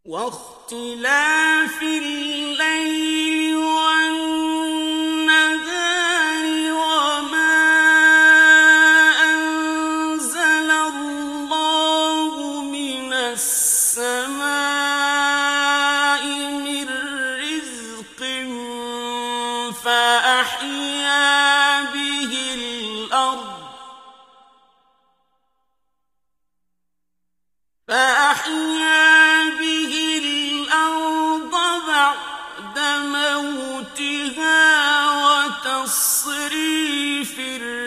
واختلاف الليل والنهار وما أنزل الله من السماء من رزق فأحيا به الأرض بعد موتها وتصريف الرياح